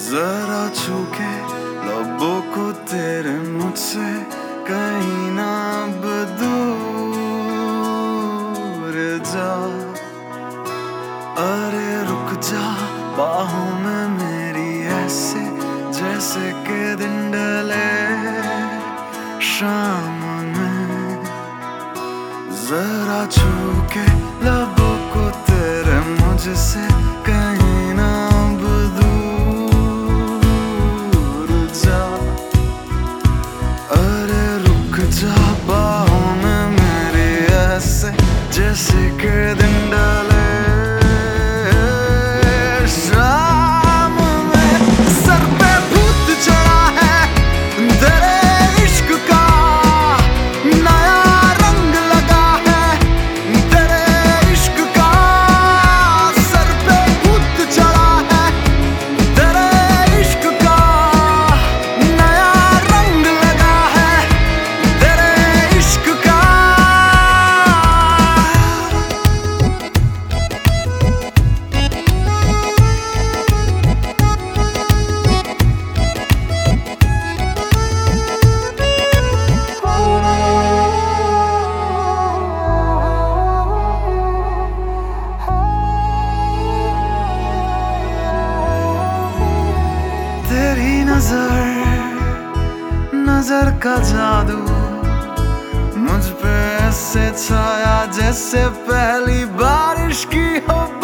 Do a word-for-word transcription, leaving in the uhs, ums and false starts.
जरा छू के लबों को तेरे मुझसे कहीं ना अब दूर जा। अरे रुक जा बाहों में मेरी ऐसे जैसे के दिन ढले शाम में। जरा छू के लबों को तेरे मुझसे कहीं ना अब दूर जा। अरे रुक जा बाहों में मेरे ऐसे जैसे के दिन डाले शाम में। सर पे भूत चढ़ा है तेरे इश्क का, नया रंग लगा है तेरे इश्क का। सर पे भूत चढ़ा है तेरे इश्क का, नया रंग लगा है तेरे इश्क का। तेरी नजर नजर का जादू मुझ पे ऐसे छाया जैसे पहली बारिश की हो